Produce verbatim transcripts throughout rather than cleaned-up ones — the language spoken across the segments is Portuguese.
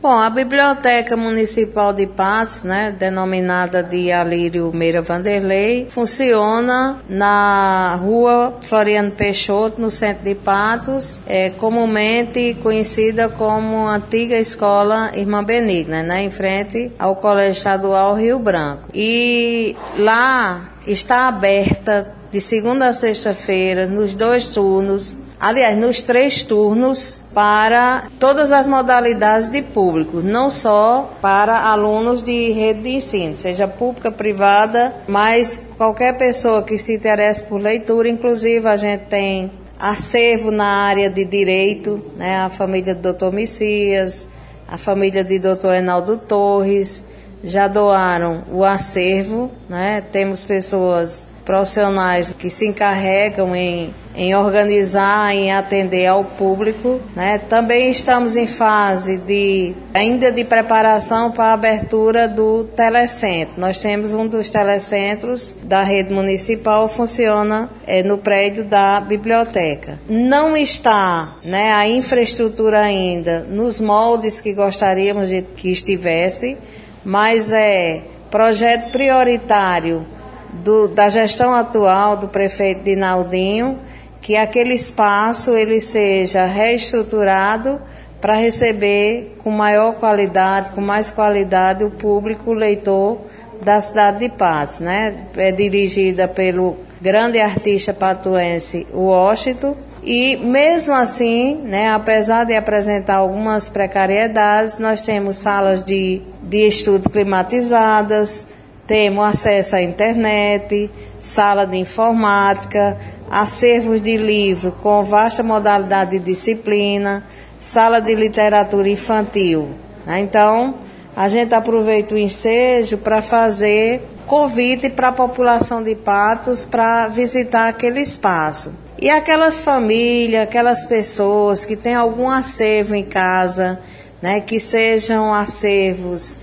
Bom, a Biblioteca Municipal de Patos, né, denominada de Alírio Meira Vanderlei, funciona na Rua Floriano Peixoto, no centro de Patos, é comumente conhecida como Antiga Escola Irmã Benigna, né, em frente ao Colégio Estadual Rio Branco. E lá está aberta de segunda a sexta-feira, nos dois turnos, aliás, nos três turnos, para todas as modalidades de público, não só para alunos de rede de ensino, seja pública, privada, mas qualquer pessoa que se interesse por leitura. Inclusive a gente tem acervo na área de direito, né? A família do doutor Messias, a família de doutor Enaldo Torres, já doaram o acervo, né? Temos pessoas profissionais que se encarregam em, em organizar, em atender ao público, né? Também estamos em fase de, ainda de preparação para a abertura do telecentro. Nós temos um dos telecentros da rede municipal, funciona é, no prédio da biblioteca. Não está, né, a infraestrutura ainda nos moldes que gostaríamos de que estivesse, mas é projeto prioritário Do, da gestão atual do prefeito Dinaldinho, que aquele espaço ele seja reestruturado para receber com maior qualidade, com mais qualidade, o público leitor da cidade de Patos, né? É dirigida pelo grande artista patuense Washington. E mesmo assim, né, apesar de apresentar algumas precariedades, nós temos salas de, de estudo climatizadas, temos acesso à internet, sala de informática, acervos de livro com vasta modalidade de disciplina, sala de literatura infantil. Então, a gente aproveita o ensejo para fazer convite para a população de Patos para visitar aquele espaço. E aquelas famílias, aquelas pessoas que têm algum acervo em casa, né, que sejam acervos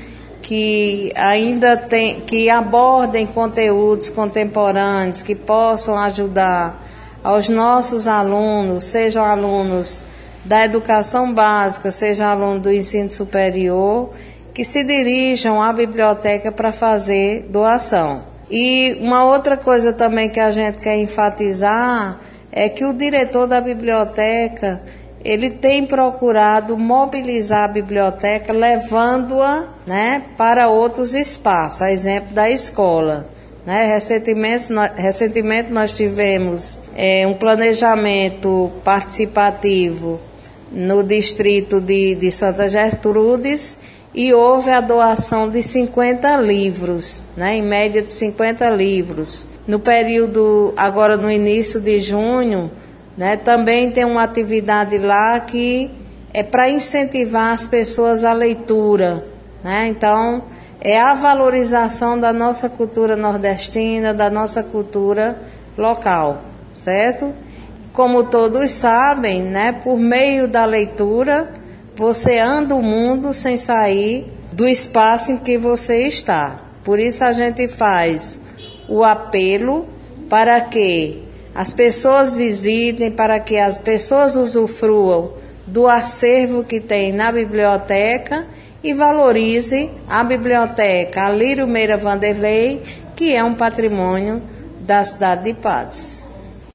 que ainda tem, que abordem conteúdos contemporâneos, que possam ajudar aos nossos alunos, sejam alunos da educação básica, sejam alunos do ensino superior, que se dirijam à biblioteca para fazer doação. E uma outra coisa também que a gente quer enfatizar é que o diretor da biblioteca, ele tem procurado mobilizar a biblioteca, levando-a, né, para outros espaços, a exemplo da escola. Né? Recentemente, nós, recentemente nós tivemos é, um planejamento participativo no distrito de, de Santa Gertrudes e houve a doação de cinquenta livros, né, em média de cinquenta livros. No período, agora no início de junho, né, também tem uma atividade lá que é para incentivar as pessoas à leitura, né? Então, é a valorização da nossa cultura nordestina, da nossa cultura local, certo? Como todos sabem, né, por meio da leitura, você anda o mundo sem sair do espaço em que você está. Por isso a gente faz o apelo para que as pessoas visitem, para que as pessoas usufruam do acervo que tem na biblioteca e valorizem a biblioteca Alírio Meira Vanderlei, que é um patrimônio da cidade de Patos.